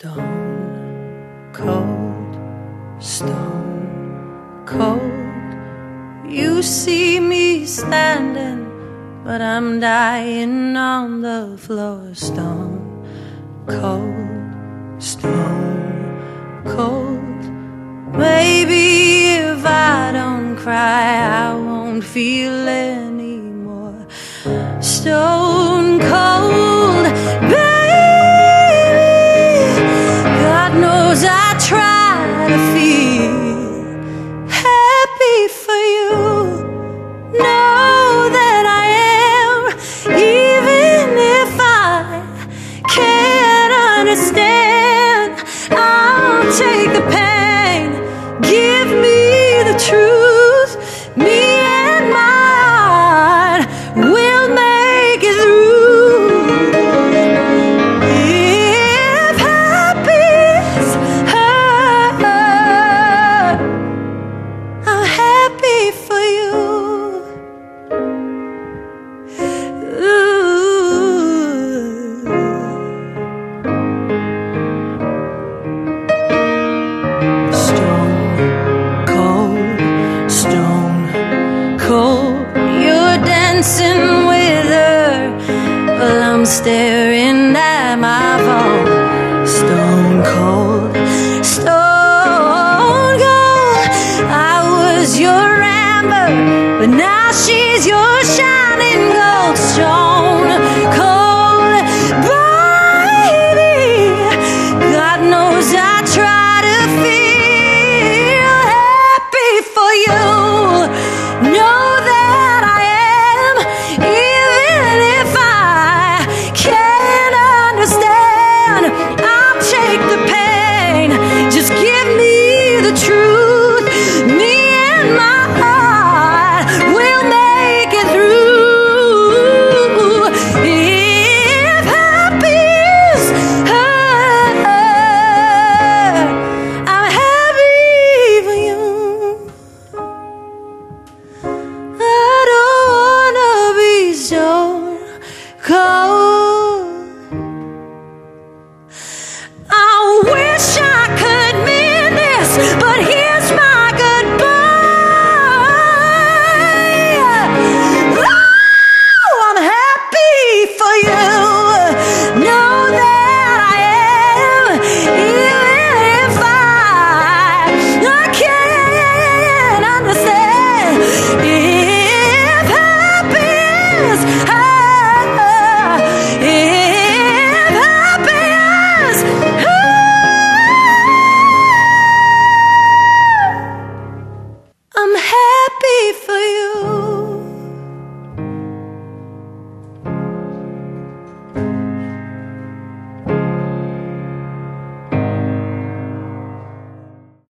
Stone cold. You see me standing, but I'm dying on the floor. Stone cold. Maybe if I don't cry, I won't feel anymore. Stone cold, baby. God knows I try to feel happy for you. Know that I am, even if I can't understand. I'll take the pain, give me the truth. Me and my heart will make it through. If happy's hurt, I'm happy for you. Cold, you're dancing with her while I'm staring at my phone. Stone cold. I was your amber, but now she's your shining gold. Stone